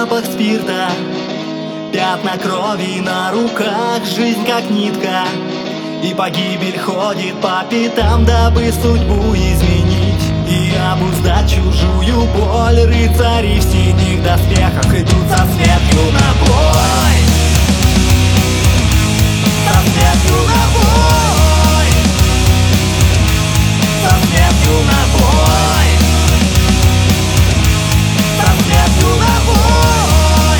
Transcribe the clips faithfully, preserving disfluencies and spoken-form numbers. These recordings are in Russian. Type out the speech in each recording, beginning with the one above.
запах спирта, пятна крови на руках, жизнь как нитка, и погибель ходит по пятам, дабы судьбу изменить и обуздать чужую боль. Рыцари в синих доспехах идут со смертью на бой, со смертью на бой, со смертью на бой, со смертью на бой.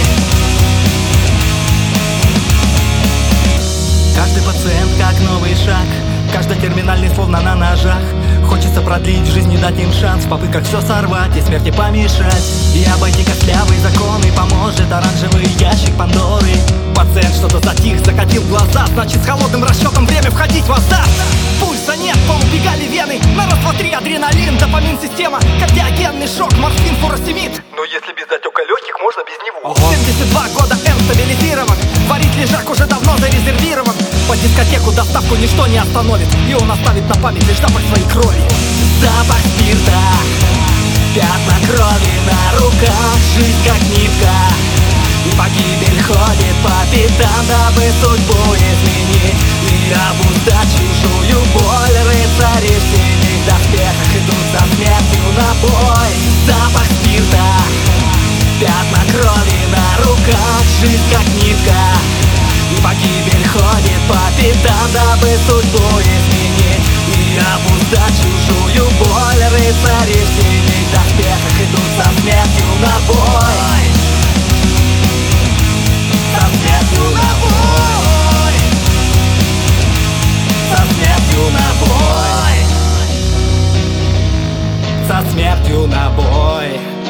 Каждый пациент как новый шаг, каждый терминальный словно на ножах. Хочется продлить жизнь и дать им шанс в попытках все сорвать и смерти помешать. И обойти костлявые законы поможет оранжевый ящик Пандоры. Пациент что-то затих, закатил глаза, значит с холодным расчетом время входить в азарт. Пульса нет, поубегали вены, на раз, два, три, адреналин, допамин, система, кардиогенный шок, морфин, фуросемид. Но если без отека легких, можно без него. семьдесят два года М стабилизирован, варить лежак уже давно зарезервирован. По дискотеку доставку ничто не остановит, и он оставит на память лишь запах своей крови. Запах спирта, пятна крови на руках, жизнь как нитка, и погибель ходит по пятам, дабы судьбу изменить и обуздать чужую боль. Рыцари в синих доспехах идут со смертью на бой. Запах спирта, пятна крови на руках, жизнь как нитка, и погибель ходит по пятам, дабы судьбу изменить и обуздать чужую боль. Рыцари в синих доспехах идут со смертью на бой, со смертью на бой, со смертью на бой, со смертью на бой.